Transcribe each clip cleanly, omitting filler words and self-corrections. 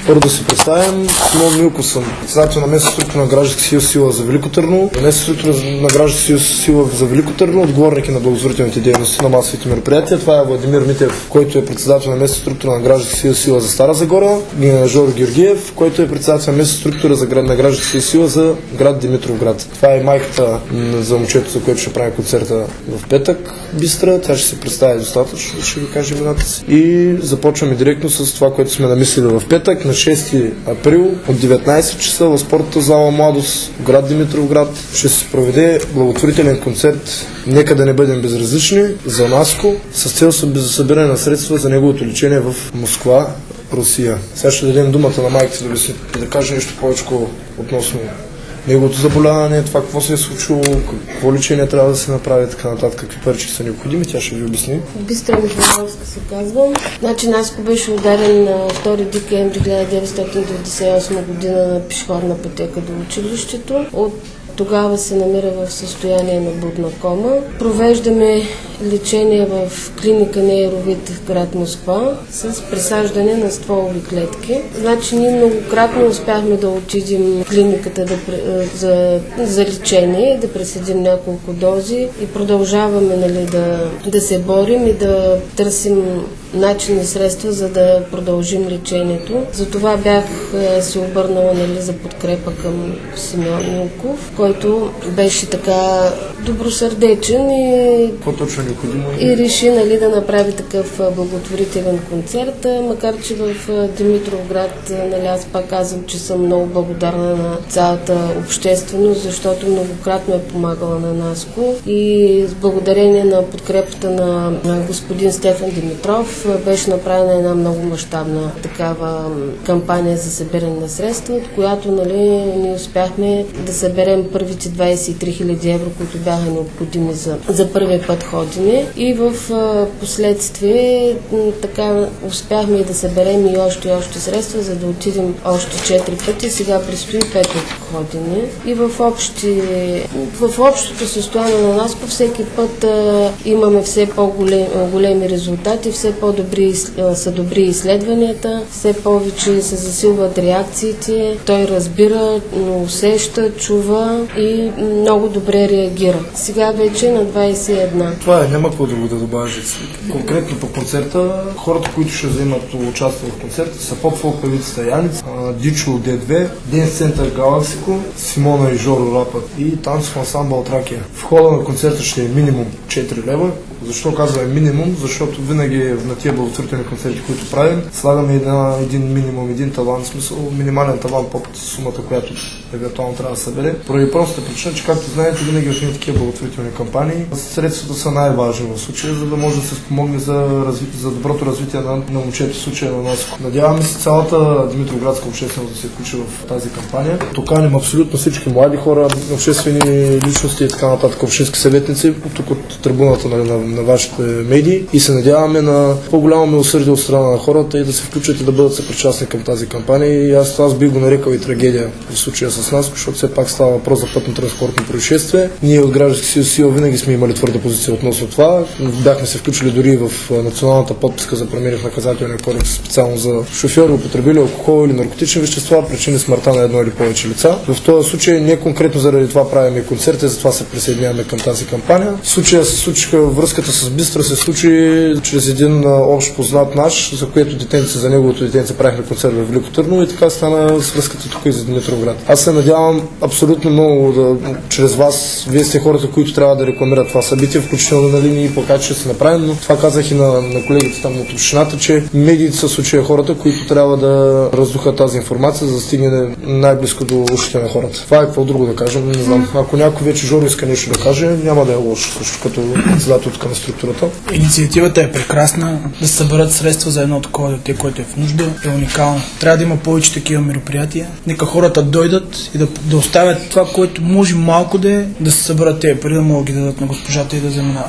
Първо да се представим. Симон Милков съм, председател на местна структура на Граждански съюз Сила за Велико Търново. Местна структура на Граждански съюз Сила за Велико Търново, отговорник на благотворителните дейности на масовите мероприятия. Това е Владимир Митев, който е председател на местна структура на Граждански съюз Сила за Стара Загора. Жоро Георгиев, който е председател на местна структура на Граждански съюз Сила за град Димитровград. Това е майката за момчето, за което ще прави концерта в петък. Бистра, тя ще се представи достатъчно, ще ви кажа имената си. И започваме директно с това, което сме намислили в петък, на 6 април от 19 часа в спортната зала Младост в град Димитровград. Ще се проведе благотворителен концерт "Нека да не бъдем безразлични" за Наско, с цел за събиране на средства за неговото лечение в Москва, Русия. Сега ще дадем думата на майката да каже нещо повече относно неговото заболяване, това какво се е случило, какво лечение трябва да се направи, така нататък, какви парички са необходими, тя ще ви обясни. Бистра Михайловска се казвам. Значи Наско беше ударен на 2 декември 1998 година на пешеходна пътека до училището. От тогава се намира в състояние на будна кома. Провеждаме лечение в клиника Нейровит в град Москва с присаждане на стволови клетки. Значи ние многократно успяхме да отидем в клиниката за лечение, да преседим няколко дози и продължаваме да се борим и да търсим начини и средства, за да продължим лечението. Затова бях се обърнала за подкрепа към Симеон Милков, който беше така добросърдечен и реши да направи такъв благотворителен концерт, макар че в Димитровград, аз пак казвам, че съм много благодарна на цялата общественост, защото многократно е помагала на Наско и с благодарение на подкрепата на господин Стефан Димитров беше направена една много мащабна такава кампания за събиране на средства, от която ние успяхме да съберем първите 23 000 евро, които бяха необходими за първи път ходене, и в последствие така успяхме и да съберем и още средства, за да отидем още 4 пъти. Сега предстои 5 ходене и в общото състояние на нас по всеки път имаме все по-големи резултати, все по-добри са добри изследванията, все повече се засилват реакциите, той разбира, усеща, чува и много добре реагира. Сега вече на 21. Това няма какво друго да добавя. Конкретно по концерта, хората, които ще вземат участие в концерта, са поп-фолк певицата Яница, Дичо D2, Денс Център Галаксико, Симона и Жоро Рапът и танцов ансамбъл Тракия. В хода на концерта ще е минимум 4 лева. Защо казваме минимум? Защото винаги на тия благотворителни концерти, които правим, слагаме един минимум, един таван, в смисъл минимален таван под сумата, която евентуално трябва да събере. Поради простата причина, че както знаете, винаги в такива благотворителни кампании средствата са най-важни в случая, за да може да се спомогне за доброто развитие на момчето, в случая на Наско. Надяваме се цялата Димитровградска общественост да се включи в тази кампания. Токаним абсолютно всички млади хора, обществени личности и така нататък, общински съветници, тук от трибуната на вашите медии, и се надяваме на по-голямо милосърдие от страна на хората и да се включат и да бъдат съпричастни към тази кампания. И аз бих го нарекал и трагедия в случая с нас, защото все пак става въпрос за пътно-транспортно происшествие. Ние от Граждански съюз Сила винаги сме имали твърда позиция относно това. Бяхме се включили дори в националната подписка за промени в наказателния кодекс, специално за шофьори, употребили алкохол или наркотични вещества, причини смъртта на едно или повече лица. В този случай не конкретно заради това правим и концерти, затова се присъединяваме към тази кампания. В случая се случиха, връзката с Бистра се случи чрез един общ познат наш, за което за неговото детенце правихме концерт в Велико Търново, и така стана с връзката тук и за Димитровград. Аз се надявам абсолютно много чрез вас, вие сте хората, които трябва да рекламират това събитие, включително на линии по как ще се направим, но това казах и на колегите там от общината, че медиите са случая хората, които трябва да раздухат тази информация, за да стигне най-близко до ушите на хората. Това е какво друго да кажем, не знам. Ако някой вече Жоро иска нещо да каже, няма да е лошо, също като председател на структурата. Инициативата е прекрасна. Да се съберат средства за едно такова дете, което е в нужда, е уникално. Трябва да има повече такива мероприятия. Нека хората дойдат и да оставят това, което може малко да се съберат те, преди да могат да ги дадат на госпожата и да заминават.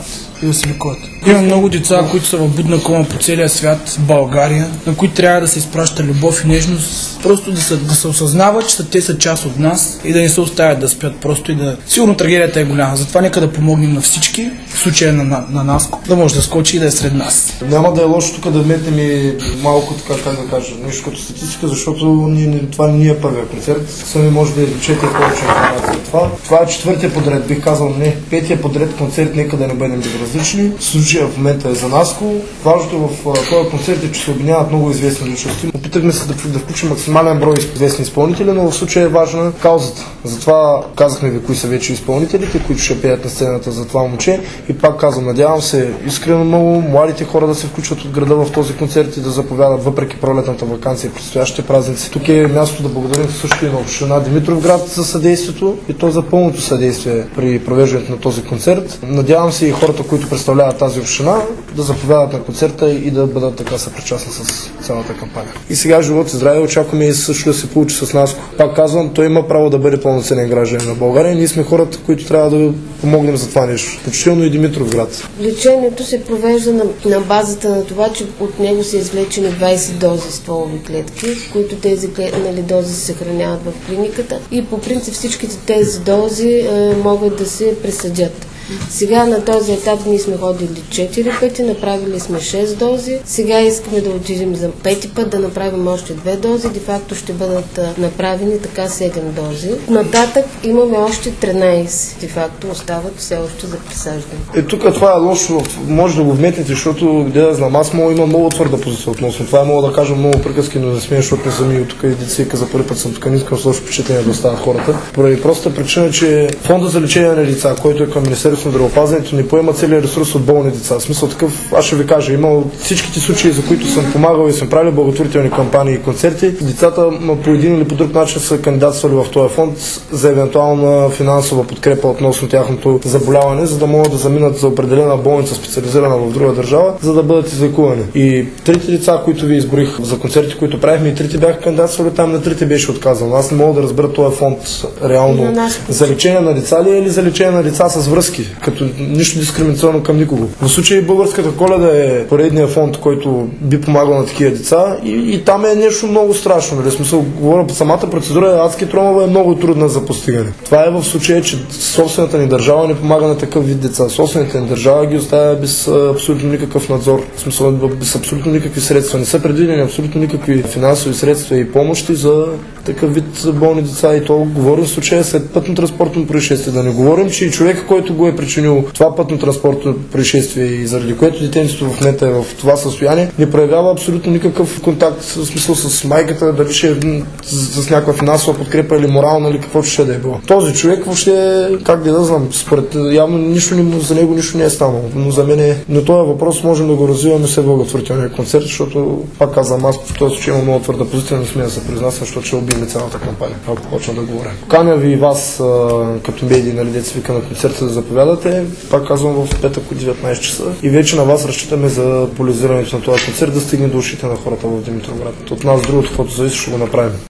и да се лекуват. Има много деца, които са в будна кома по целия свят, в България, на които трябва да се изпраща любов и нежност, просто да се осъзнават, че те са част от нас и да не се оставят да спят просто и да... Сигурно трагедията е голяма, затова нека да помогнем на всички, в случая на Наско, да може да скочи и да е сред нас. Няма да е лошо тук да вметнем и малко така, как да кажа, нещо като статистика, защото това не е първия концерт. Сами може да изречете повече информация от това. Това е четвъртия подред, бих казал не, петия подред концерт, нека да не бъдем безразлични. Случая в момента е за Наско. Важното в този концерт е, че се обединяват много известни личности. Опитахме се да включим максимален брой известни изпълнители, но в случая е важна каузата. Затова казахме ви кои са вече изпълнителите, които ще пеят на сцената за това момче. И пак казвам, надявам се искрено много младите хора да се включат от града в този концерт и да заповядат въпреки пролетната ваканция и предстоящите празници. Тук е място да благодарим също и на община Димитровград за съдействието и то за пълното съдействие при провеждането на този концерт. Надявам се и хората, които представляват тази община, да заповядат на концерта и да бъдат така съпричастни с цялата кампания. И сега живот и здраве, очакваме и също да се получи с Наско. Пак казвам, той има право да бъде пълноценен гражданин на България. Ние сме хората, които трябва да помогнем за това нещо. Включително и Димитровград. Лечението се провежда на базата на това, че от него са извлечени 20 дози стволови клетки, които тези дози се съхраняват в клиниката и по принцип всичките тези дози могат да се присъдят. Сега на този етап ние сме ходили 4 пъти, направили сме 6 дози. Сега искаме да отидем за 5 път, да направим още 2 дози. Де факто ще бъдат направени така 7 дози. Нататък имаме още 13. Де факто остават все още за присаждане. Тук това е лошо, може да го вметнете, защото где да знам, аз имам много твърда позиция относно това. Мога да кажа много приказки, но не смея, защото не съм и от тук и децика за първи път съм тук, не искам с лошо впечатление да оставят хората. Поради простата причина, че фонда за лечение на деца, който е към Министерството на здравеопазването, не поема целият ресурс от болни деца. В смисъл такъв, аз ще ви кажа, има всичките случаи, за които съм помагал и съм правил благотворителни кампании и концерти. Децата по един или по друг начин са кандидатствали в този фонд за евентуална финансова подкрепа относно тяхното заболяване, за да могат да заминат за определена болница, специализирана в друга държава, за да бъдат излекувани. И трите деца, които ви изборих за концерти, които правихме, и трите бяха кандидатствали, там на трите беше отказано. Аз не мога да разбера този фонд реално за лечение на деца ли е или за лечение на деца с връзки, като нищо дискриминационно към никого. В случай Българската Коледа е поредния фонд, който би помагал на такива деца и там е нещо много страшно. Нали? Смисъл, говоря, самата процедура е адски тромава, е много трудна за постигане. Това е в случая, че собствената ни държава не помага на такъв вид деца. Собствената ни държава ги оставя без абсолютно никакъв надзор. В смисъл, без абсолютно никакви средства. Не са предвидени абсолютно никакви финансови средства и помощи за такъв вид болни деца. И то говорим в случая след пътно-транспортно происшествие. Да не говорим, че и човек, който го е причинил това пътно-транспортно происшествие и заради което детенцето в момента е в това състояние, не проявява абсолютно никакъв контакт, в смисъл с майката, дали ще е с някаква финансова подкрепа или морална или каквото ще да е било. Този човек въобще, как да знам, според явно за него нищо не е станало. Но за мен на този въпрос можем да го развиваме след благотворителния концерт, защото, пак казвам, аз в този случай имам много твърда позиция, не смея да се признасям, защото ще обидне цялата кампания, ако почна да говоря. Поканя ви и вас като медии, нали, деца вика на концерта да заповядате. Пак казвам, в петък от 19 часа. И вече на вас разчитаме за поляризирането на този концерт да стигне до ушите на хората в Димитровград. От нас другото, което зависи, ще го направим.